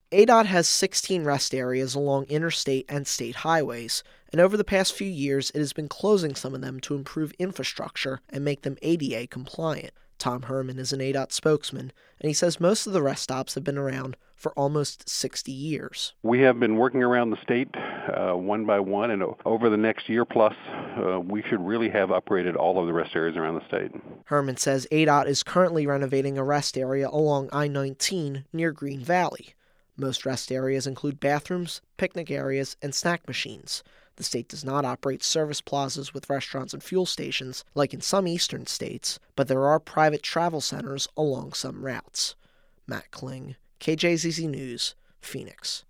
ADOT has 16 rest areas along interstate and state highways, and over the past few years it has been closing some of them to improve infrastructure and make them ADA compliant. Tom Herman is an ADOT spokesman, and he says most of the rest stops have been around for almost 60 years. We have been working around the state one by one, and over the next year plus, we should really have upgraded all of the rest areas around the state. Herman says ADOT is currently renovating a rest area along I-19 near Green Valley. Most rest areas include bathrooms, picnic areas, and snack machines. The state does not operate service plazas with restaurants and fuel stations like in some eastern states, but there are private travel centers along some routes. Matt Kling, KJZZ News, Phoenix.